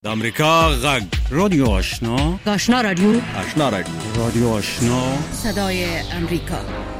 د امریکا غږ رادیو آشنا رادیو رادیو آشنا صدای امریکا.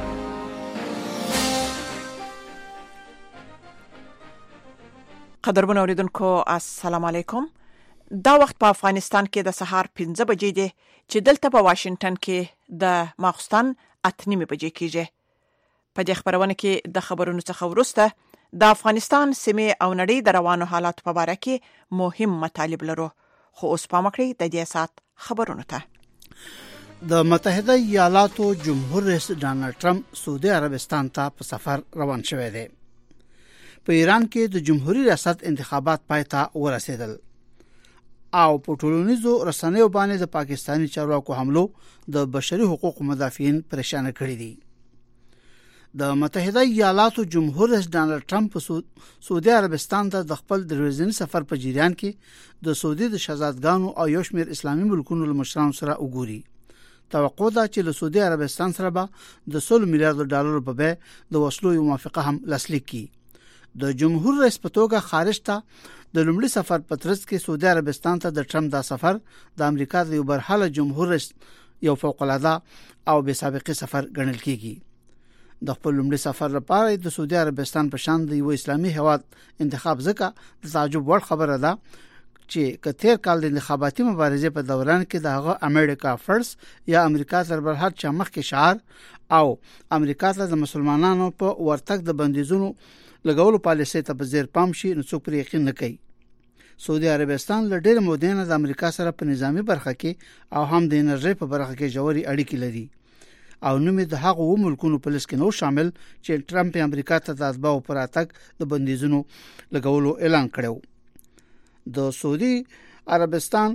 قدرمن اوریدونکو السلام علیکم. دا وخت په افغانستان کې د سهار 5 بجې دی چې دلته په واشنگټن کې د ماخستن 8 بجې کېږي. په دې خبرونه کې د خبرونو څخه ورسته د افغانستان سیمه او نړۍ د روانو حالات په اړه کې مهم مطالب لرو. خو اوس پام وکړئ د دې سات خبرونه ته. د متحده ایالاتو جمهور رئیس ډانلډ ټرمپ سعودي عربستان ته په سفر روان شوی دی. په ایران کې د جمهوریت ریاست انتخابات پای ته ورسېدل او په ټولنیزو رسنیو باندې د پاکستاني چارواکو حملو د بشري حقوقو مدافعین پریشان کړي دي. د متحده ایالاتو جمهور رئیس ډانلډ ټرمپ سعودي عربستان ته د خپل ورځني سفر په جریان کې د سعودي د شاهزادګانو او یو شمېر اسلامي ملکونو له مشرانو سره وګوري. توقع ده چې له سعودي عربستان سره به د 100 میلیارډ ډالر په بیه د وسلو یو موافقه هم لاسلیک کړي. د جمهور رئیس په توګه خارج ته د لومړي سفر په ترڅ کې سعودي عربستان ته د ټرمپ دا سفر د امریکا د یو برحاله جمهور رئیس یو فوق العاده او بې سابقه سفر ګڼل کیږي. د خپل لومړي سفر لپاره د سعودي عربستان په شان د یو اسلامي هیواد انتخاب ځکه د تعجب وړ خبره ده چې کتیر کال د انتخاباتي مبارزې په دوران کې دغه امریکا فرست یا امریکا تر بل هر چا مخکې شعار او امریکا ته د مسلمانانو په ورتګ د بندیزونو لګولو پالیسي ته په زیر پام شي نو څوک پرې یقین نه کوي. سعودي عربستان له ډېر مودې نه د امریکا سره په نظامی برخه کې او هم د انرژي په برخه کې جوړي اړیکې لري او نومې د هغو ملکونو په لیست کې نو شامل چې ټرمپ امریکا ته د اتباعو پر اتګ د بندیزونو لګولو اعلان کړو. د سعودي عربستان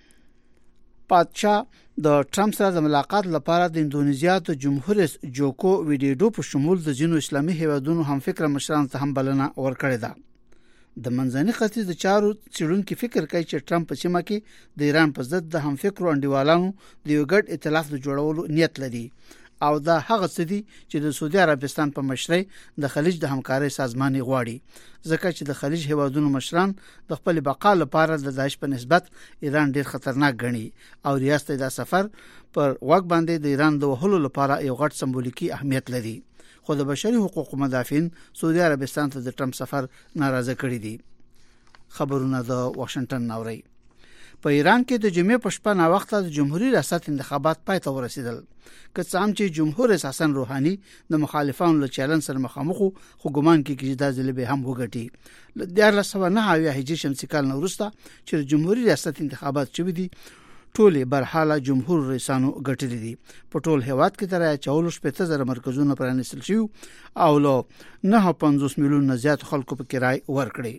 پادشاه د ټرمپ سره د ملاقات لپاره د اندونیزیا د جمهور رئیس جوکو ویډیډو په شمول د ځینو اسلامي هیوادونو هم فکر مشران ته هم بلنه ورکړې ده. د منځني ختیځ د چارو څېړونکو فکر کوي چې ټرمپ په سیمه کې د ایران په ضد د همفکرو انډیوالانو د یو ګډ ائتلاف د جوړولو نیت لري او دا هغه څه دي چې د سعودي عربستان په مشرۍ د خلیج د همکارۍ سازمان غواړي ځکه چې د خلیج هیوادونو مشران د خپل بقا لپاره د داعش په نسبت ایران ډیر خطرناک ګڼي او ریاست دا سفر پر وګ باندې د ایران د وهلو لپاره یو غټ سمبولیکي اهمیت لري. خو د بشري حقوقو مدافعین سعودي عربستان ته د ټرمپ سفر ناراضه کړي دي. خبرونه د واشنگټن نوري. په ایران کې د جمعې په شپه نا وخت د جمهوریت ریاست انتخابات پای ته ورسېدل. که څه هم چې جمهور رئیس حسن روحاني د مخالفانو له چیلنج سره مخامخ خو ګمان کوي چې دا ځل به هم وګټي. ل 1909 هجري شمسي کال نه وروسته چې جمهوریت ریاست انتخابات شوي دي ټولې برحاله جمهور رئیسانو ګټلې دي. په ټول هیواد کې تر 40,000 مرکزونه پرانیستل شوي او له 9.50 میلیون نه زیات خلکو په کرای ورکړي.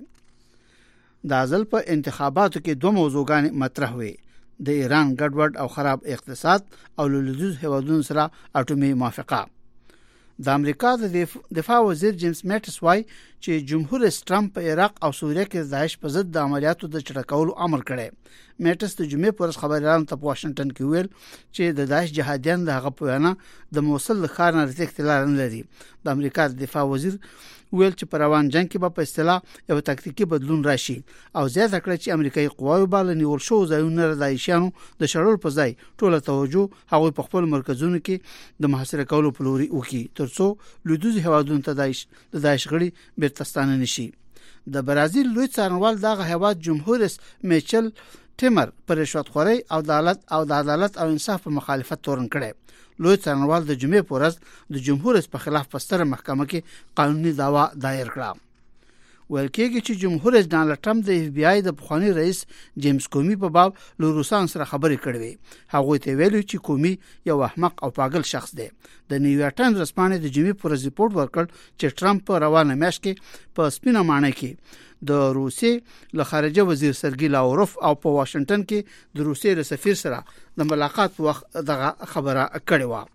د ځل په انتخاباتو کې دوه موضوعګان مطرح وي: د ایران ګډوډ او خراب اقتصاد او له لویدیځ هیوادونو سره اټومي موافقه. د امریکا د دفاع وزیر جیمز میټس وايي چې جمهور رئیس ټرمپ په عراق او سوریه کې د داعش په ضد د عملیاتو د چټکولو امر کړی. میټس د جمعې پر ورځ خبريالانو ته په واشنگټن کې ویل چې د داعش جهادیان د هغه په وینا د موصل ښار نه تختلار نه لري. د امریکا د دفاع وزیر ویل چې په روان جنگ کې په اصطلاح یو تاکتیکي بدلون راشي او زیاته کړ چې امریکایي قواوو بل نیول شو ځایونه د داعشانو د شړل په ځای ټوله توجه هغوی په خپل مرکزونو کې د محاصره کولو په لوري وکړي ترڅو لویدیځ هیوادونو ته د داعش غړي بیرته ستانه نشي. د برازیل لوی څارنوال دغه هیواد جمهور رئیس میچل ټیمر پر رشوت خوري او د عدالت او انصاف په مخالفت تورن کړي. لوی څارنوال د جمعې په ورځ د جمهور رئیس په خلاف په ستره محکمه کې قانوني دعوا دایر کړه. ویل کېږي چې جمهور رئیس ډانلډ ټرمپ د اف بی آی د پخوانی رئیس جیمز کومي په باب له روسان سره خبرې کړې وي. هغه ته ویلي چې کومي یو احمق او پاگل شخص دی. د نیویارک ټایمز رسمانه د جمعې پر ریپورت ورکړ چې ټرمپ په روانه میاشت کې په سپینه مانه کې د روسیې له خارجه وزیر سرګی لاوروف او په واشنگټن کې د روسیې له سفیر سره د ملاقات وخت دغه خبره کړې و.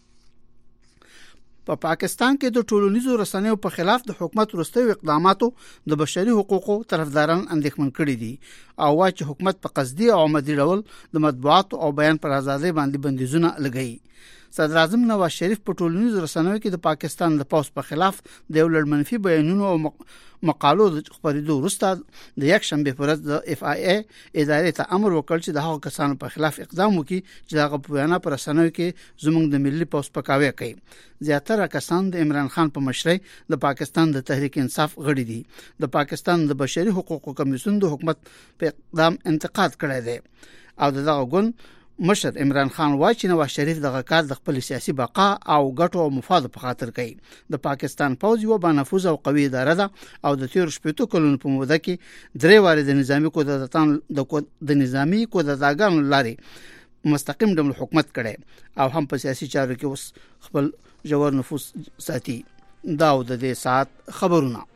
په پاکستان کې د ټولنیزو رسنیو په خلاف د حکومت وروستیو اقداماتو د بشري حقوقو طرفداران اندېښمن کړي دي او وايي چې حکومت په قصدي او عمدي ډول د مطبوعات او بیان پر ازادۍ باندې بندیزونه لګوي. صدر اعظم نواز شریف په ټولنیزو رسنیو کې د پاکستان د پوز په خلاف د یو لړ منفي بیانونو او مقالو د خبرېدو وروسته د یک شنبه پر ورځ د FIA ادارې ته امر وکړ چې د هغو کسانو په خلاف اقدام وکړي چې هغه په بیان پر رسنیو کې زموږ د ملي پوز پکاوي کوي. زیاتره کسان د عمران خان په مشرۍ د پاکستان د تحریک انصاف غړي دي. د پاکستان د بشري حقوقو کمیسیون د حکومت په اقدام انتقاد کړی دی او دغه ګوند مشر عمران خان وايي چې نواز شریف دغه کار د خپل سیاسي بقا او ګټو او مفاد په خاطر کوي. د پاکستان پوز یو بانفوذ او قوي اداره ده او د 13 کلونو په موده کې 3 واره د نظامی کودتاګانو لاري مستقیم ډول حکومت کړي او هم په سیاسي چارو کې اوس خپل جوړ نفوذ ساتي. دا د دې سات خبرونه.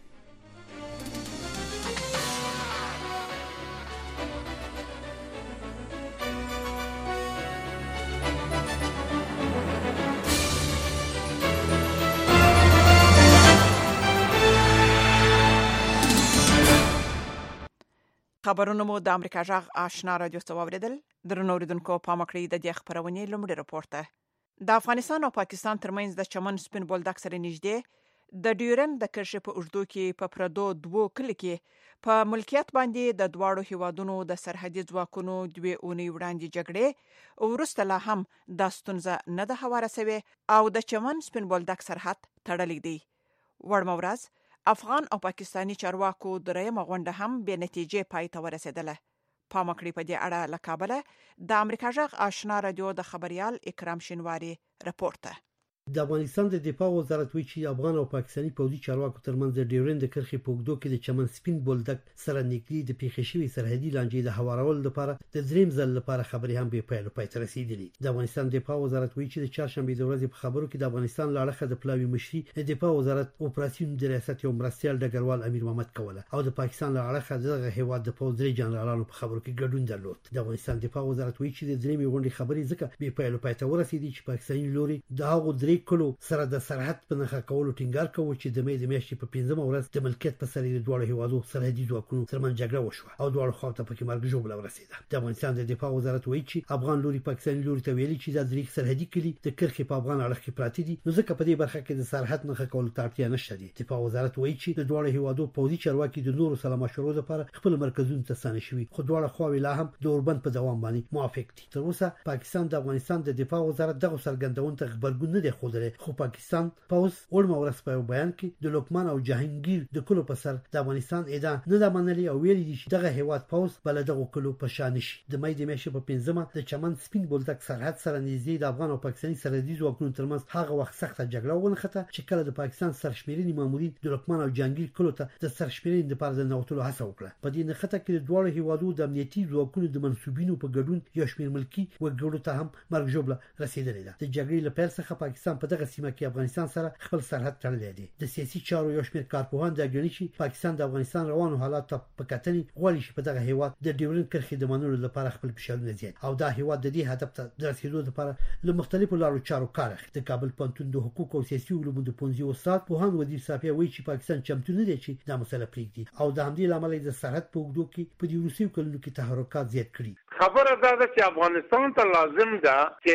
خبرونه مو د امریکا جغ آشنا رادیو څخه واوریدل. درنو اوریدونکو پام کړئ د دې خبرونه لومړی راپورته. د افغانستان او پاکستان ترمنځ د چمن سپین بولدک سره نږدې د ډیورن د کرښې په اوږدو کې په پردو دوو کلی کې په ملکیت باندې د دواړو هیوادونو د سرحدي ځواکونو دوی اونۍ وړاندې جګړې ورسته لا هم د ستونزه نه ده هواره شوې او د چمن سپین بولدک سرحد تړلی دی. وړمه ورځ افغان او پاکستانی چارواکو درېمه غونډه هم به نتیجې پای ته ورسېدله. پام وکړئ په دې اړه له کابله د امریکا جغ آشنا رادیو د خبريال اکرام شینواری رپورټ. د افغانستان د دفاع وزارت وایي چې افغان او پاکستاني پوځي چارواکو ترمنځ د ډیورن د کرښې په اوږدو کې د چمن سپین بولدک سره نږدې د پیښې شوې سرحدي لانجې د هوارولو لپاره د دریم ځل لپاره خبرې هم به پای ته رسیدلې. د افغانستان دفاع وزارت وایي چې د چهارشنبه د ورځې په خبرو کې د افغانستان له اړخه د پلاوي مشري د دفاع وزارت اپراسیون د ریاست یو مرستیال ډګروال امیر محمد کوله او د پاکستان له اړخه دغه هیواد د پوځ درې جنرالانو په خبرو کې ګډون درلود. د افغانستان دفاع وزارت وایي چې د درېمې غونډې خبرې ځکه به پای ته ورسېدې چې پاکستاني لوري د هغو درې کلو سره د سرحد په نښه کولو ټینګار کوي چې د مې د میاشتې په 15مه ورځ د ملکیت په سر د دوه هیوادو سرحدي ځواکونو ترمنځ جګړه وشوه او دوه خواته پکې مرګ ژوبله ورسېده. د افغانستان د دفاع وزارت وایي چې افغان لوري پاکستاني لوري ته ویلي چې د درې سرحدي کلی د کرښې په افغان اړخ کې پراته دي نو ځکه په دې برخه کې د سرحد نښه کولو ته اړتیا نشته دي. دفاع وزارت وایي چې د دوه هیوادو پوځي چارواکي د نورو سره مشورو لپاره خپل مرکزونو ته ستانه شوي خو دوه خواوې لا هم د اوربند په دوام باندې موافق دي. تر اوسه پاکستان د افغانستان د دفاع وزارت دغه څرګندونه ته خبرګون نه دی خوده خو پاکستان پوز ورمه ورځ په بیان کې د لوکمان او جهانگیر د کلو په سر د افغانستان اعدام نه د منلي او ویلي دي چې دغه هیواد پوز بل دغه کلو په شان شي. د مې د میاشتې په 15مه د چمن سپین بولدک سرحد سره نږدې د افغان او پاکستاني سرحدي ځواکونو ترمنځ هغه وخت سخته جګړه ونښته چې کله د پاکستان سرشمیرني مامورین د لوکمان او جهانگیر کلو ته د سرشمیرنې لپاره د نوتلو هڅه وکړه. په دې نښته کې د دوه هیوادو د امنیتي ځواکونو د منسوبینو په ګډون یو شمېر ملکی وګړو ته هم مرګ ژوبله رسیدلې ده. د جګړې له پیل څخه پاکستان په دغه سیمه کې افغانستان سره خپل سرحد تړلی دی. د سیاسي چارو یو شمېر کارپوهان د غني چې پاکستان د افغانستان روانو حالات ته په کتنې غواړي چې په دغه هیواد د ډیورن کرښې د منلو لپاره خپل فشارونه زیات او دا هیواد د دې هدف ته د رسیدو لپاره له مختلفو لارو چارو کار اخلي. د کابل پوهنتون د حقوق او سیاسي علومو د پوهنځي استاد پوهان ودیع صافی وایي چې پاکستان چمتو نه دی چې دا مسله پرېږدي او د همدې لامل د سرحد په اوږدو کې په دې وروستیو کلونو کې تحرکات زیات کړي. خبره دا ده چې افغانستان ته لازم ده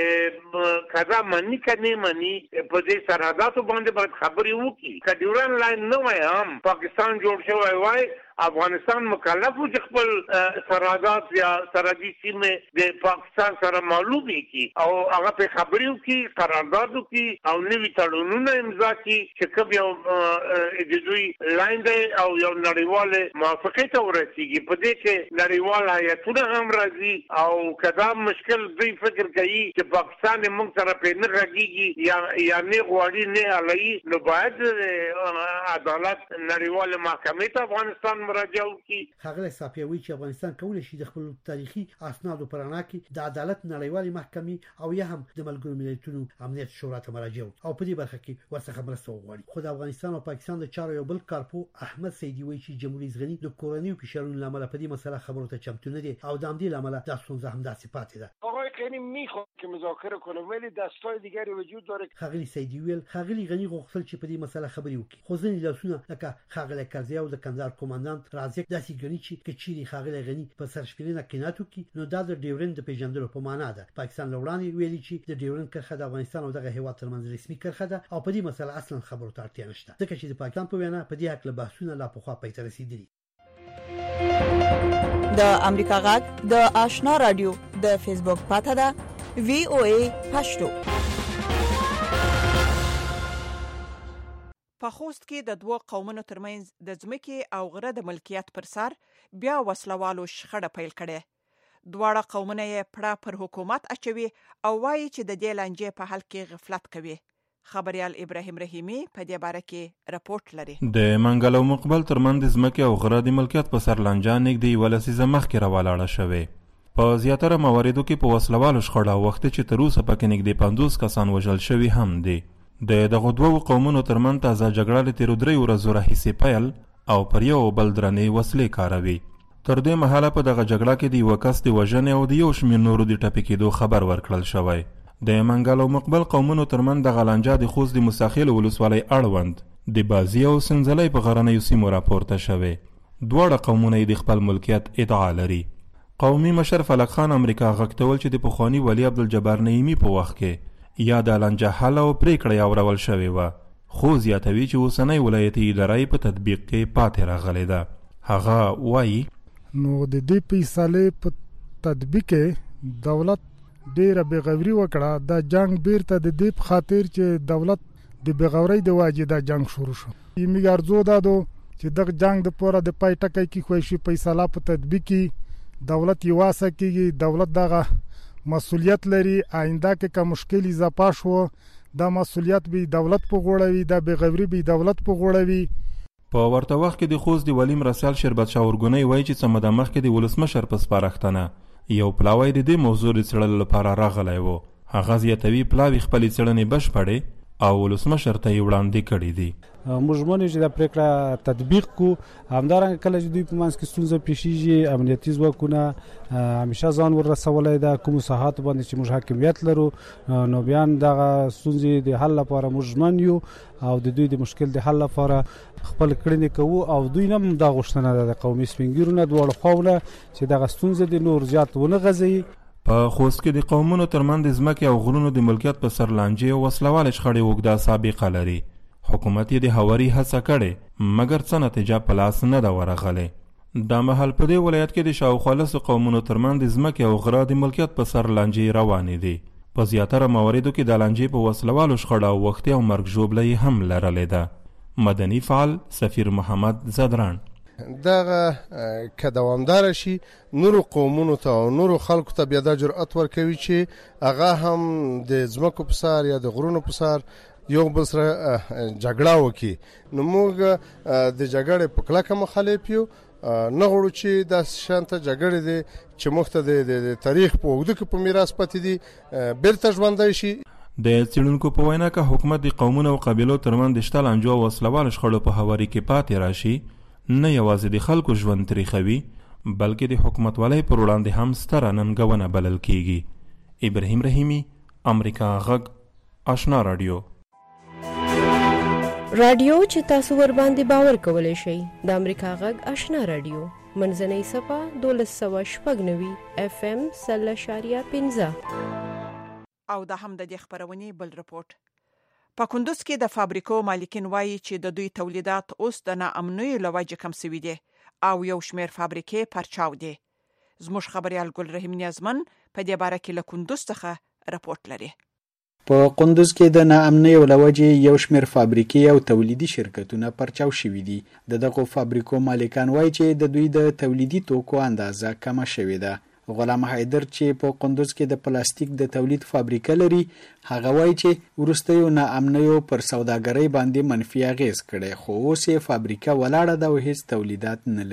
چې کدا منی کني منی په دې سرحداتو باندې باید خبرې وکړي. کډیورن لاین نو هم پاکستان جوړ شوی وای افغانستان مکلف و چې خپل سرحدات یا سرحدي سیمې د پاکستان سره معلومي کی او هغه په خبرو کې قرارداد وکړي او نوي تړونونه امضا کړي چې کوم یو د دوی لاین دی او یو نړیواله موافقه ته ورسیږي. په دې کې نړیواله هیئتونه هم راځي او کدا مشکل دوی فکر کوي چې پاکستان موږ سره په نه راګيږي یا نه غواړي نه علي نو باید عدالت نړیواله محکمې ته افغانستان مراجعه وکړي. ښاغلی صافی وایي چې افغانستان کولی شي د خپل تاریخي اسنادو پر رڼا کې د عدالت نړیوالې محکمې او یا هم د ملګرو ملتونو امنیت شورا ته مراجعه وکړي او په دې برخه کې ورڅخه مرسته وغواړي. خو د افغانستان او پاکستان د چارو یو بل کارپو احمد سیدی وایي چې جمهوریت غنی د کورنیو فشارونو لامل په دې مسله خبرو ته چمتو نه دي او د همدې لامل د ستونزه همداسې پاتې ده. هغوی یعنی میخواد که مذاکره کنه ولی دستای دیگری وجود داره. خاغلی سیدی ویل خاغلی غنی غوښتل چې په دې مسله خبرې وکړي خو ځینې لاسونه لکه خاغلی کرزي او د کندهار کمانډانت رازق داسې ګڼي چې چیرې خاغلی غنی په سرشپېلنه قناعت وکړي نو دا د ډیورند د پیژندلو په معنا ده. پاکستان لوړانی ویلي چې د ډیورند کرښه د افغانستان او دغه هیواد ترمنځ رسمي کرښه ده او په دې مسله اصلا خبرو ته اړتیا نشته ځکه چې د پاکستان په وینا په دې حق له بحثونه لا پخوا پای ته رسیدلي. د امریکا غږ د آشنا رادیو د فیسبوک پاته ده VOA پښتو. په خوست کې د دوه قومونو ترمنځ د ځمکې او غره د ملکیت پر سر بیا وسلوالو شخړه پیل کړې. دواړه قومونه یې پړه پر حکومت اچوي او وایي چې د دې لانجې په حل کې غفلت کوي. خبريال ابراهیم رحیمی په دې باره کې راپورټ لري. د منګل او مقبل ترمنځ ځمکې او غره د ملکیت په سر لانجه نږدې ولسیزه مخکې راولاړه شوې. په زیاتره مواردو کې په وسلوالو شخړه وخت چې تر اوسه پکې نږدې 50 کسان وژل شوي هم دي. د دغه دوه قومونو ترمنځ تازه جګړه له تیرو 3 ورځو راهیسې پیل او پر یو بل درنې وسلې کاروي. تر دې مهاله په دغه جګړه کې د یو کس د وژنې او د یو شمېر نورو د ټپي کېدو خبر ورکړل شوی. د منګل او مقبل قومونو ترمنځ دغه لانجه د خوست د مستخیل ولسوالۍ اړوند د بازي او سنځلۍ په غرنیو سیمو راپورته شوی. دواړه قومونه د خپل ملکیت ادعا لري. قومي مشر فلک خان امریکا غږتول چې د پخوانی ولی عبدالجبار نعیمی په وخت کې یا د لانجه حل او پریکړه اورول شوې و خو زیاتوي چې اوسنۍ ولایتي ادارې په تطبیق کې پاتې راغلې ده. هغه وایي نو د دې فیصلې په تطبیق کې دولت ډیره بغاوري وکړه. دا جنگ بیرته د دې په خاطر چې دولت د بغاوري د واجب دا جنگ شروع شو. یمي ارزو دادو چې دغه جنگ د پوره د پای ټکي کې خوښي فیصله په تطبیق کې دولت یې واسه کېږي. دولت دغه مسؤلیت لري. آینده کې که مشکل اضافه شو دا مسؤلیت به دولت په غوړه وي، دا بغاوري به دولت په غوړه وي. په ورته وخت کې د خوست د ولیم رسال شربت شاورګونی وایي چې څه موده مخکې د ولسمشر په سپارښتنه یو پلاوی د دې موضوع د څېړلو لپاره راغلی و. هغه زیاتوي پلاوی خپلې څېړنې بشپړې او ولسمشر ته یې وړاندې کړي دي. موږ ژمنو چې دا پریکړه تطبیق کو. همدارنګه کله چې دوی په منځ کې ستونزه پیښیږي امنیتي ځواکونه همیشه ځان ورسولی ده کومو ساحاتو باندې چې موږ حاکمیت لرو نو بیا دغه ستونزې د حل لپاره موږ ژمن یو او د دوی د مشکل د حل لپاره خپل کړنې کوو او دوی هم دا غوښتنه ده د قومي سپینګیرو دواړو خواونه چې دغه ستونزې د نور زیات ونه غځوي. په خوست کې د قومونو ترمنځ د ځمکې او غرونو د ملکیت په سر لانجې او وسلوالې شخړې اوږده سابقه لري. حکومت یې د هواري هڅه کړې مګر څه نتیجه په لاس نه ده ورغلې. دا مهال په دې ولایت کې د شاوخوا 10 قومونو ترمنځ د ځمکې او غره د ملکیت په سر لانجې روانې دي. په زیاتره مواردو کې د لانجې په وسلوالو شخړه او وختي او مرګ ژوبله هم لرلې ده. مدني فعال سفیر محمد زدران دغه که دوامدار شي نورو قومونو ته او نورو خلکو ته بیا د جرأت ورکوي چې هغه هم د ځمکو په سر یا د غرونو په سر یو بل سره جګړه وکړي. نو موږ د جګړې په کلکه مخالف یو. نه غواړو چې دا شانته جګړې دي چې موږ ته د تاریخ په اوږدو کې په میراث پاتې دي بیرته ژوندی شي. د څېړونکو په وینا که حکومت د قومونو او قبیلو ترمنځ د شته لانجو او وسلوالو شخړو په هواري کې پاتې راشي نه یوازې د خلکو ژوند تریخوي بلکې د حکومتولۍ پر وړاندې هم ستره ننګونه بلل کیږي. ابراهیم رحیمی امریکا غږ آشنا رادیو چې تاسو ور باندې باور کولای شئ. د امریکا غږ آشنا رادیو منځنۍ صفه 1296 FM 0.15 او دا هم د دې خبرونې بل رپورټ. په کندوز کې د فابریکو مالکین وایي چې د دوی تولیدات اوس د ناامنۍ له وجې کم شوي دي او یو شمېر فابریکې پرچاو دي. زموږ خبريال ګل رحیم نیازمن په دې باره کې له کندوز څخه رپورټ لري. په کندوز کې د ناامنۍ له وجې یو شمېر فابریکې او تولیدي شرکتونه پرچاو شوي دي. دغه فابریکو مالکان وایي چې د دوی د تولیدي توکو اندازه کمه شوې ده. غلام حیدر چې په کندوز کې د پلاستیک د تولید فابریکه لري هغه وایي چې وروستیو ناامنیو پر سوداګرۍ باندې منفي اغیز کړي خو اوس یې فابریکه ولاړه ده او هیڅ تولیدات نه لري.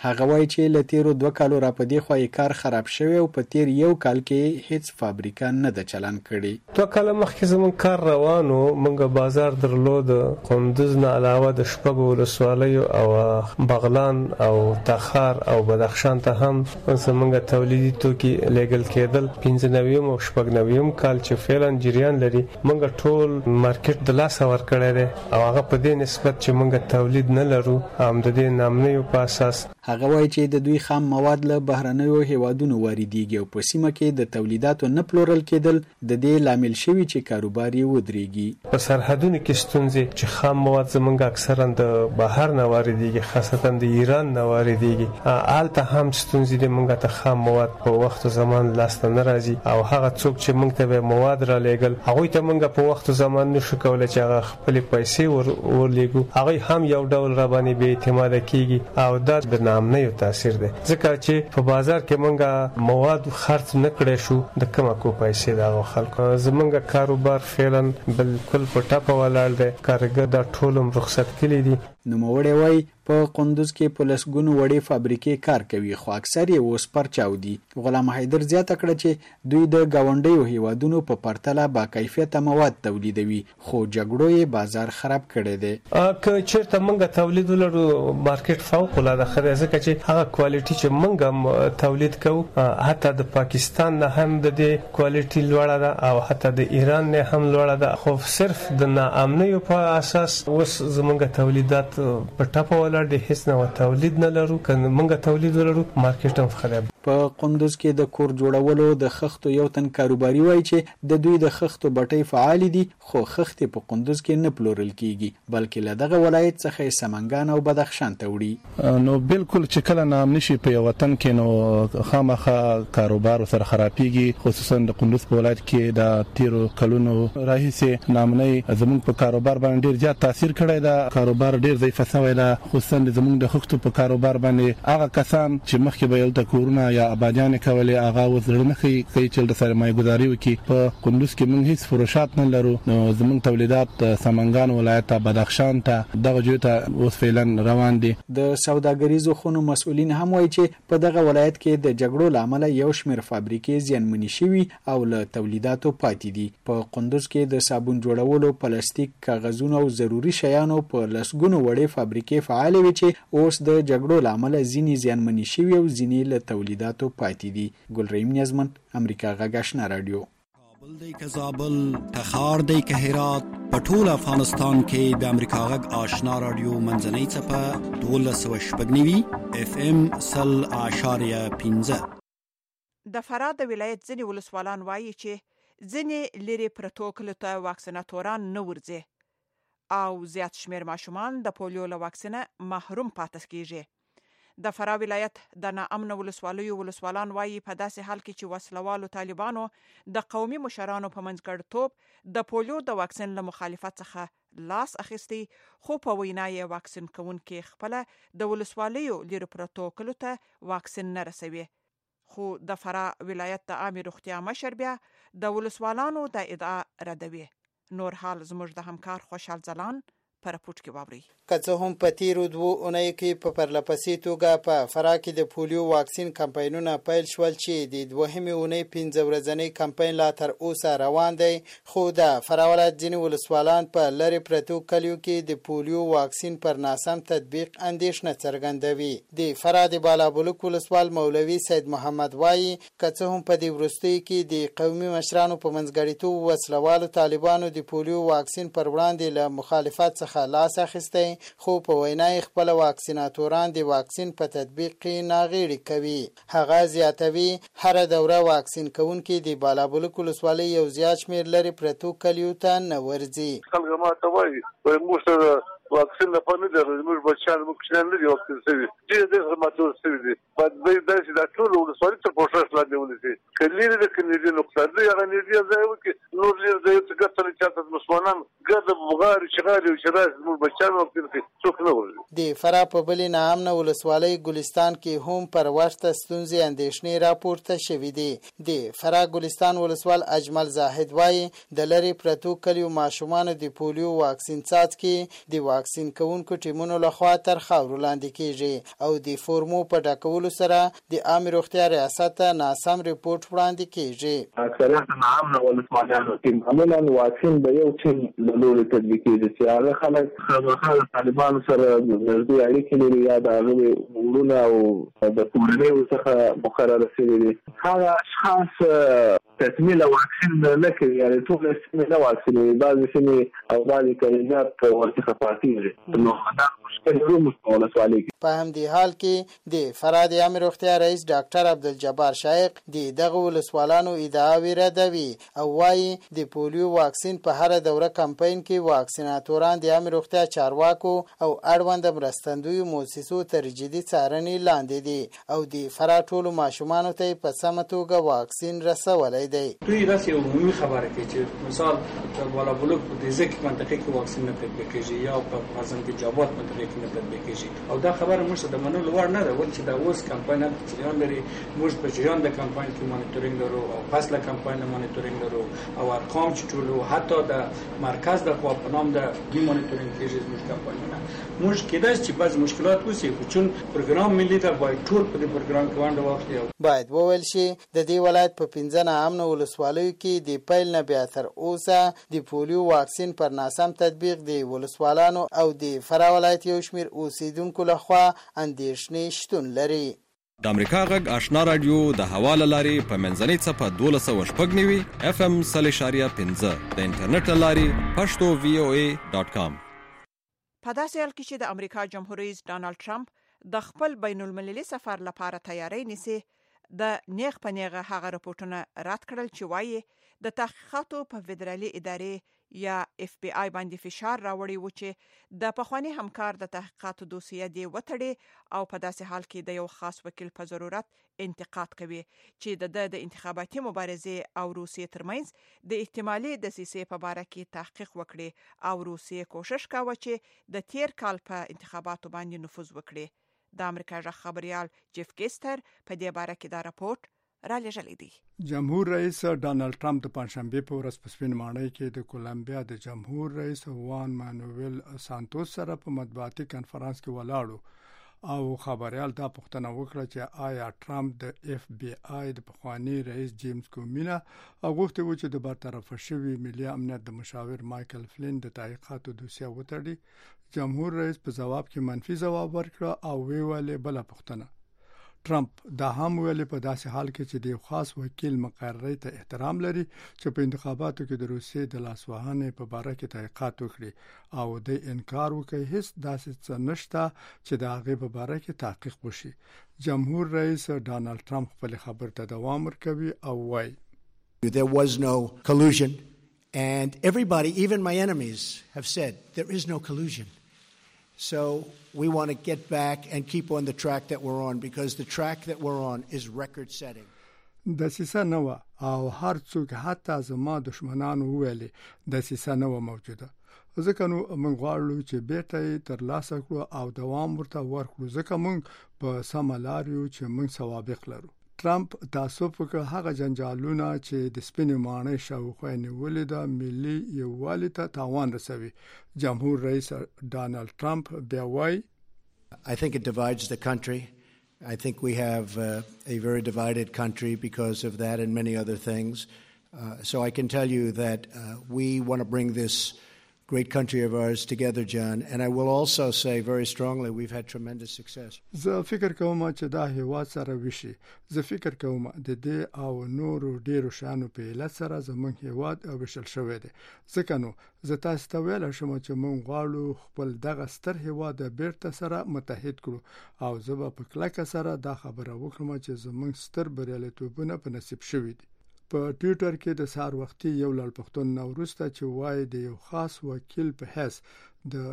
هغه وایي چې له تیرو 2 کالو را په دې خوا یې کار خراب شوی او په تیر 1 کال کې هیڅ فابریکه نه ده چلن کړې. 2 کال مخکې زموږ کار روانو، موږ بازار درلود، قندوز نه علاوه د شپږو ولسوالیو او بغلان او تخار او بدخشان ته هم زموږ تولیدي توکي لیږل کېدل. 95 او 96 کال چې فعلا جریان لري، موږ ټول مارکیټ د لاس ورکړی دی او هغه په دې نسبت چې موږ تولید نه لرو هم د دې نامنیو په اساس. هغه وایي چې د دوی خام مواد له بهرنیو هیوادونو واردېږي او په سیمه کې د تولیداتو نه پلورل کېدل د دې لامل شوي چې کاروبار یې ودرېږي. په سرحدونو کې ستونزې چې خام مواد زموږ اکثرا د بهر نه واردېږي، خاصتا د ایران نه واردېږي. هلته هم ستونزې دي، موږ ته خام مواد په وخت او زمان لاسته نه راځي او هغه څوک چې موږ ته مواد را لېږل هغوی ته موږ په وخت او زمان نشو کولی چې هغه خپلې پیسې ورلېږو. هغوی هم یو ډول را باندې بې اعتماده کېږي او دا د نامنیو تاثیر دی، ځکه چې په بازار کې موږ مواد خرڅ نه کړی شو د کومه کو پیسې د هغو خلکو. زموږ کاروبار فعلا بالکل په ټپه ولاړ دی، کارګر دا ټول هم رخصت کړي دي. نوموړی وایي په قندوز کې په لسګونو وړې فابریکې کار کوي خو اکثر یې اوس پرچاو دي. غلام حیدر زیاته کړه چې دوی د ګاونډیو هیوادونو په پرتله با کیفیته مواد تولیدوي خو جګړو یې بازار خراب کړی دی. که چیرته موږ تولید ولرو مارکیټ فوق العاده ښه دی، ځکه چې هغه کوالټي چې موږ تولید کوو حتی د پاکستان نه هم د دې کوالټي لوړه ده او حتی د ایران نه هم لوړه ده، خو صرف د ناامنیو په اساس اوس زموږ تولیدات په ټپه ولاړ دي، هیڅ نه تولید نه لرو. که موږ تولید ولرو مارکیټ هم خراب. په قندوز کې د کور جوړولو د خښتو یو تن کاروباري وایي چې د دوی د خښتو بټۍ فعال دي خو خښتې په قندوز کې نه پلورل کیږي بلکې له دغه ولایت څخه سمنګان او بدخشان ته وړي. نو بالکل چې کله نامني شي په یو وطن کې نو خامخا کاروبار سره خرابېږي، خصوصا د قندوز په ولایت کې د تیرو کلونو راهیسې نامنۍ زموږ په کاروبار باندې ډیر زیات تاثیر کړی دا. کاروبار ډیر ضعیف شوی دا، خصوصا زموږ د خښتو په کاروبار باندې هغه کسان چې مخکې به یلته کورونه یا آبادیان کولې هغه وزړه نه کوي چې د سرمایه ګذاري وکړي. په قندوز کې موږ هیڅ فروشات نه لرو، نو زموږ تولیدات سمنګان ولایت ته بدخشان ته دغه جوړ ته اوس فعلا روان دي. د سوداګریزو خونو مسؤلین هم وایي چې په دغه ولایت کې د جګړو لامل یو شمېر فابریکې زیانمنې شوي او له تولیداتو پاتې دي. په قندوز کې د صابون جوړولو، پلاستیک، کاغذونو او ضروري شیانو په لسګونو وړې فابریکې فعال وي چې اوس د جګړو لامل ځینې زیانمنې شوي او ځینې له تولیداتو پاتې دي. ګلرحیم نیازمن، امریکا غږ آشنا رادیو. کابل دی که زابل، تخار دی که هرات، په ټول افغانستان کې د امریکا غږ آشنا رادیو منځنۍ څپه 1290 FM 0.15. د فراه د ولایت ځینې ولسوالان وایي چې ځینې لرې پرتو کلیو ته واکسیناتوران نه ورځي او زیات شمېر ماشومان د پولیو له واکسینه محروم پاتې کیږي. د فراه ولایت د ناامنه ولسوالیو ولسوالان وایي په داسې حال کې چې وسلوالو طالبانو د قومي مشرانو په منځګړیتوب د پولیو د واکسین له مخالفت څخه لاس اخیستی، خو په وینا یې واکسین کوونکي خپله د ولسوالیو لرې پرتو کلیو ته واکسین نه رسوي. خو د فراه ولایت د عامې روغتیا مشر بیا د ولسوالانو د ادعا ردوي. نور حال زموږ د همکار خوشحال ځلان پر پټ کې واوري. که څه هم په تیرو 2 اونیو کې په پرلپسې توګه په فراه کې د پولیو واکسین کمپاینونه پیل شول چې د 2مې اونۍ 15 ورځنی کمپاین لا تر اوسه روان دی، خو د فراه ولایت ځینې ولسوالان په لرې پرتو کلیو کې د پولیو واکسین پر ناسم تطبیق اندېښنه څرګندوي. د فراه د بالابلوک ولسوال مولوي سید محمد وایي که څه هم په دې وروستیو کې د قومي مشرانو په منځګړیتوب وسلوالو طالبانو د پولیو واکسین پر وړاندې له مخالفت څخه لاس اخیستی، خو په وینا یې خپل واکسیناتوران د واکسین په تطبیق کې ناغېړي کوي. هغه زیاتوي هر دوره واکسین کوونکي د بالابلوک ولسوالۍ یو زیات شمېر لرې پرتو کلیو ته نه ورځي. خلک ماته وایي موږ سره واکسین لپاره نه دی، زموږ بچیان موږ کوچنیان نه دي واکسین شوي، ډېر ماتول شوي دي. باید داسې دا ټول ولسوالۍ تر پوښښ لاندې ونیسي. که لرې ده که نږدې نقصان دی هغه نږدې ځای وکړي، نور دې د ګټل چې مسلمانان ګرد بغار شغاري او شراز موږ بچانو کې څوک نه ورغلي. د فراه په بلې ناامنه ولسوالۍ ګلستان کې هم پر وخت ستونزې اندېښنې راپورته شوې دي. د فراه ګلستان ولسوال اجمل زاهد وایي د لرې پرتو کلیو ماشومانو د پولیو واکسین څاڅکي د واکسین کوونکو ټیمونو لخوا تر خاورو لاندې کیږي او د فورمو په ډکولو سره د عامه روغتیا ریاست ته ناسم ریپورت وړاندې کیږي. اکثریت ناامنه ولسوالیانو کې معمولا واکسین به یو ټیم له لوري تطبیق کیږي چې هغه خلک خامخا طالبانو سره نږدې اړیکې لري یا د هغوی وروڼه او د کورنیو څخه مقرره شوي دي. هغه اشخاص تکمیل واکسین نه کوي، یعنې ټولې سیمې نه واکسینوي، بعضې سیمې او بعضې کلیزات ورڅخه پاتېږي. نو دا مشکل روم په ولسوالۍ کې. په همدې حال کې د فراه د عامه روغتیا رئیس ډاکټر عبدالجبار شایق د دغه ولسوالانو ادعاوې ردوي او وایي د پولیو واکسین په هره دوره کمپاین کې واکسیناتوران د عامه روغتیا چارواکو او اړوند مرستندویو مؤسسو تر جدي څارنې لاندې دي او د فراه ټولو ماشومانو ته په سمه توګه واکسین رسولی دی. دوی داسې یو عمومي خبره کوي چې مثال په والا بلوک په دې ځکه منطقې کې واکسین نه تطبیق کېږي یا په غزنجاباد منطقې کې نه تطبیق کېږي او دا خبره موږ ته د منلو وړ نه ده، ولې چې دا اوس کمپاین جریان لري. موږ په جریان د کمپاین کې مانیټورینګ لرو او فاصله کمپاین مانیټورینګ لرو او ارقام چې ټولو حتی د مرکز د خوا په نام د مانیټورینګ کېږي زموږ کمپاینونه. موږ کېدای چې بعض مشکلات وسی خو چون پروګرام ملي ته باید ټول په دې پروګرام کې ونډه واخلي. باید وویل شي د دې ولایت په 15 ناامنه ولسوالیو کې د پیل نه بیا تر اوسه د پولیو واکسین پر ناسم تطبیق د ولسوالانو او د فراه ولایت یو شمېر اوسیدونکو لخوا اندېښنې شتون لري. د امریکا غږ آشنا رادیو د حواله لاري په منځنۍ څپه 1290 FM 3.15 د انټرنیټ لاري pashto.voa.com. په داسې حال کې چې د امریکا جمهور رئیس ډانلډ ټرمپ د خپل بین المللي سفر لپاره تیاری نیسي، د نیغ په نیغه هغه رپورټونه رد کړل چې وایي د تحقیقاتو په فدرالي ادارې یا FBI باندې فشار راوړی و چې د پخوانی همکار د تحقیقاتو دوسیه دی وتړي او په داسې حال کې د یو خاص وکیل په ضرورت انتقاد کوي چې د انتخاباتي مبارزې او روسیې ترمنځ د احتمالي دسیسې په باره کې تحقیق وکړي او روسیې کوشش کاوه چې د تیر کال په انتخاباتو باندې نفوذ وکړي. د امریکا ژغ خبريال جيف کیستر په دې باره کې دا راپورټ را لېږلی دی. جمهور رئیس ډانلډ ټرمپ د پنځشنبه په ورځ په سپین ماڼۍ کې د کولمبیا د جمهور رئیس وان مانویل سانتوس سره په مطبوعاتي کانفرنس کې ولاړو او خبريال دا پوښتنه وکړه چې آیا ټرمپ د FBI د پخوانی رئیس جیمز کومینا غوښتي و چې د برطرف شوی ملي امنیت د مشاور مایکل فلین د تحقیقاتو دوسیه وتړي. جمهور رئیس په جواب کې منفي جواب ورکړ او ویل بل پوښتنه. ټرمپ دا هم ویل په داسې حال کې چې د خاص وکیل مقررۍ ته احترام لري چې په انتخاباتو کې د روسیې د لاسوهنې په باره کې تحقیقات وکړي او د انکار وکړي هیڅ داسې څه نشته چې د هغه په باره کې تحقیق وشي. جمهور رئیس ډانلډ ټرمپ خپل خبر ته دوام ورکوي او وایي There was no collusion and everybody, even my enemies, have said there is no collusion. So we want to get back and keep on the track that we're on because the track that we're on is record setting. د سیسه نو او هر څوک حتی زما دشمنانو ویلي د سیسه نو موجوده، ځکه نو موږ غواړو چې بیرته تر لاسه کړو او دوام ورته ورکړو ځکه موږ په سم لار یو چې موږ سوابق لرو. ټرمپ تاسو په هغه جنجالونه چې د سپینې ماڼۍ شاوخوا نیولې ده ملي یووالي ته تاوان رسوي. جمهور رئیس ډانلډ ټرمپ بیا وایي I think it divides the country. I think we have a very divided country because of that and many other things. So I can tell you that we want to bring this great country of ours together, John, and I will also say very strongly we've had tremendous success. زه فکر کوم چې دا هیواد سره وشي. زه فکر کوم د دې او نورو ډیرو شانو په علت سره زموږ هیواد وشل شوی دی. ځکه نو زه تاسو ته ویل شم چې موږ غواړو خپل دغه ستر هیواد بیرته سره متحد کړو او زه په کلکه سره دا خبره وکړم چې زموږ ستر بریالیتوبونه په نصیب شوی دي. په ټویټر کې د سار وختي یو لړ پښتون نوروسته چې وایي د یو خاص وکیل په حیث د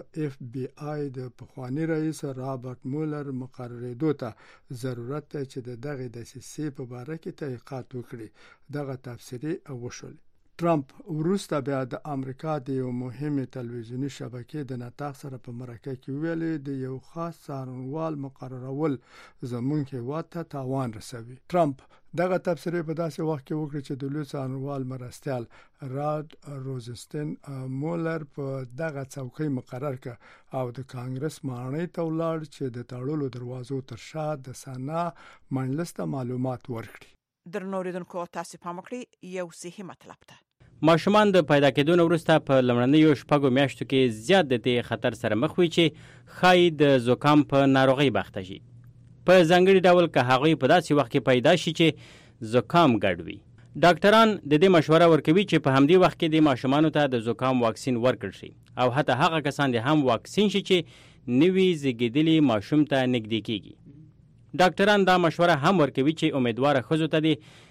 FBI د پخوانی رئیس رابرټ مولر مقرریدو ته ضرورت دی چې دغه د سیاسي په باره کې تحقیقات وکړي. دغه تفسیری وشول. ټرمپ وروسته بیا د امریکا د یو مهمه تلویزیونی شبکې د نطاق سره په مرکه کې ویلي د یو خاص څارنوال مقررول زموږ هیواد ته تاوان رسوي. ټرمپ دغه تبصره په داسې وخت کې وکړه چې د لوی څارنوال مرستیال راد روزنستین مولر په دغه څوکۍ مقرر کړ او د کانګرس ماڼۍ ته ولاړ چې د تړلو دروازو تر شا د سنا مجلس ته معلومات ورکړي. درنوریدونکو تاسو پام وکړئ یو صحیح مطلب ته. ماشومان د پیدا کېدو وروسته په لمړنیو شپږو میاشتو کې زیات د دې خطر سره مخ وي چې ښایي د زکام په ناروغۍ بخته شي. په ځانګړي ډول که هغوی په داسې وخت کې پیدا شي چې زکام ګډ وي. ډاکټران د دې مشوره ورکوي چې په همدې وخت کې د ماشومانو ته د زکام واکسین ورکړل شي او حتی هغه کسان دې هم واکسین شي چې نوي زیږیدلي ماشوم ته نږدې کیږي. ډاکټران دا مشوره هم ورکوي چې امیدواره ښځو ته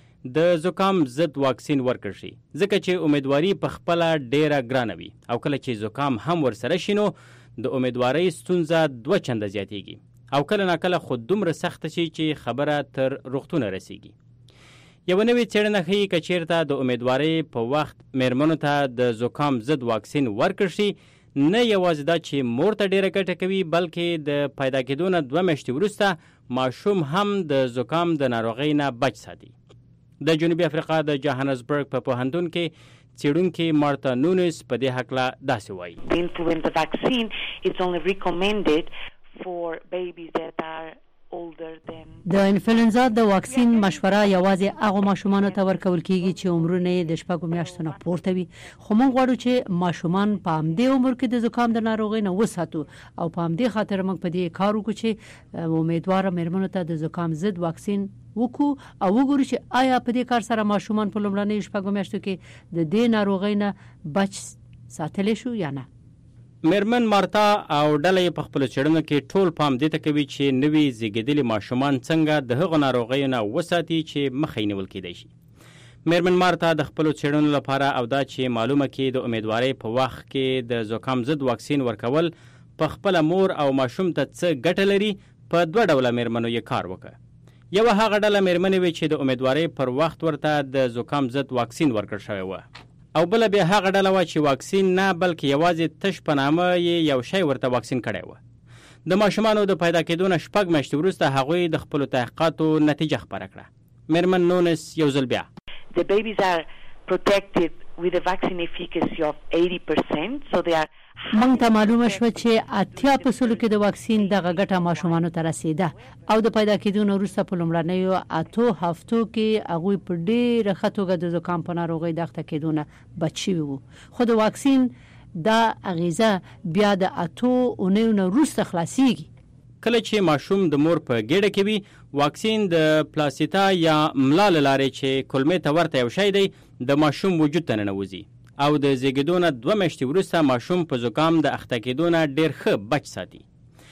د زکام ضد واکسین ورکړل شي ځکه چې امیدواري په خپله ډیره ګرانه وي او کله چې زکام هم ورسره شي نو د امیدوارۍ ستونزه 2 چنده زیاتیږي او کله ناکله خود دومره سخته شي چې خبره تر روغتونه رسیږي. یو نوې څېړنه ښیي که چېرته د امیدوارۍ په وخت میرمنو ته د زکام ضد واکسین ورکړل شي نه یوازې دا چې مور ته ډیره ګټه کوي بلکې د پیدا کېدو نه 2 میاشتې وروسته ماشوم هم د زکام د ناروغۍ نه بچ ساتي. د جنوبي افریقا د جوهانسبرګ په پوهنتون کې څېړونکي مارتا نونس په دې هکله داسې وایي. The influenza vaccine is only recommended for babies that are older than. د انفلونزا د واکسین مشوره یوازې هغه ماشومانو ته ورکول کیږي چې عمرونه د 6 میاشتو نه پورته وي. خو موږ غواړو چې ماشومان په همدې عمر کې د زکام د ناروغۍ نه وساتو او په همدې خاطر موږ په دې کار وکړو چې امیدواره مېرمنو ته د زکام ضد واکسین وکړو او وګورو چې آیا په دې کار سره ماشومان په لومړنۍ 6 میاشتو کې د دې ناروغۍ نه بچ ساتلی شو یا نه. میرمن مارتا او ډله په خپل څېړنو کې ټول پام دې ته کوي چې نوي زیږیدلي ماشومان څنګه د هغو ناروغیو نه وساتي چې مخه یې نیول کېدای شي. میرمن مارتا د خپل څېړنو لپاره او دا چې معلومه کړي د امیدوارۍ په وخت کې د زکام ضد واکسین ورکول په خپل مور او ماشوم ته څه ګټه لري په 2 ډوله میرمنو یې کار وکړ. یو هغه ډله میرمنې وي چې د امیدوارۍ پر وخت ورته د زکام ضد واکسین ورکړل شوی و او بل بیا هغه ډله و چې واکسین نه بلکې یوازې تش په نامه یې یو شی ورته واکسین کړی و. د ماشومانو د پیدا کېدو نه 6 میاشتې وروسته هغوی د خپلو تحقیقاتو نتیجه خپره کړه. میرمن نونس یو ځل بیا. The babies are protected with a vaccine efficacy of 80%, so they are. موږ ته معلومه شو چې 80% کې د واکسین دغه ګټه ماشومانو ته رسیده او د پیدا کېدو وروسته په لومړنیو 8 هفتو کې هغوی په ډېره ښه توګه د زکام په ناروغۍ د اخته کېدو نه بچ شوي وو. خو د واکسین دا اغیزه بیا د 8 اونیو نه وروسته خلاصیږي. کله چې ماشوم د مور په ګېډه کې وي واکسین د پلاسیتا یا ملا له لارې چې کولمې ته ورته یو شی دی د ماشوم وجود ته ننوځي او د زیږیدو نه 2 میاشتې وروسته ماشوم په زکام د اخته کېدو نه ډېر ښه بچ ساتي.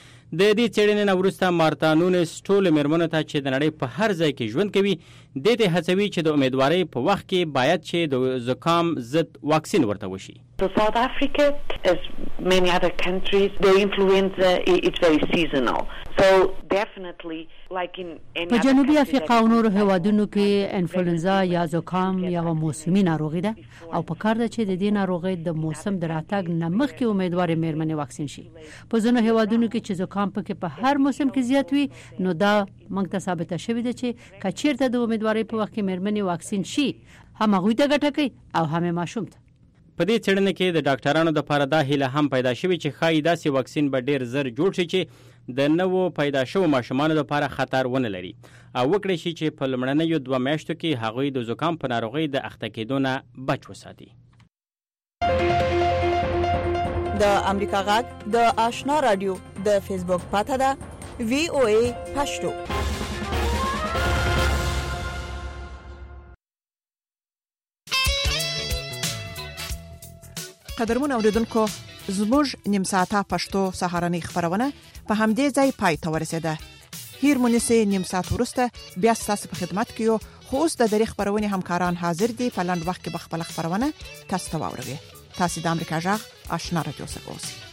د دې څېړنې نه وروسته مارتا نونس ټولو مېرمنو ته چې د نړۍ په هر ځای کې ژوند کوي دې ته هڅوي چې د امیدوارۍ په وخت کې باید چې د زکام ضد واکسین ورته وشي. So South Africa, as many other countries, the influenza is very seasonal. So definitely, like in any په جنوبي افریقا او نورو هیوادونو کې انفلونزا یا زکام یو موسمي ناروغي ده او په کار ده چې د دې ناروغۍ د موسم د راتګ نه مخکې امیدوارې مېرمنې واکسین شي. په ځینو هیوادونو کې چې زکام پکې په هر موسم کې زیات وي نو دا موږ ته ثابته شوې ده چې کچیرته د امیدوارۍ په وخت کې مېرمنې واکسین شي هم هغوی ته ګټه کوي او هم ماشوم ته. په دې څېړنه کې د ډاکټرانو لپاره دا هیله هم پیدا شوې چې ښایي داسې واکسین به ډېر زر جوړ شي چې د نوو پیدا شوو ماشومانو لپاره خطر ونه لري او وکړی شي چې په لومړنیو 2 میاشتو کې هغوی د زکام په ناروغۍ د اخته کېدو نه بچ وساتي. د امریکا غږ د آشنا رادیو د فیسبوک پاته ده VOA پښتو. قدرمن اوریدونکو زموږ نیم ساعته پښتو سهارنۍ خبرونه په همدې ځای پای ته ورسېده. هیر مونږه نیم ساعت ورسته بیا تاسو په خدمت کې یو خو اوس د دری خبرونه همکاران حاضر دي په لاند وخت کې بخپل خبرونه تاسو ته واوروي. تاسو د امریکا غږ آشنا رادیو څخه اوسئ.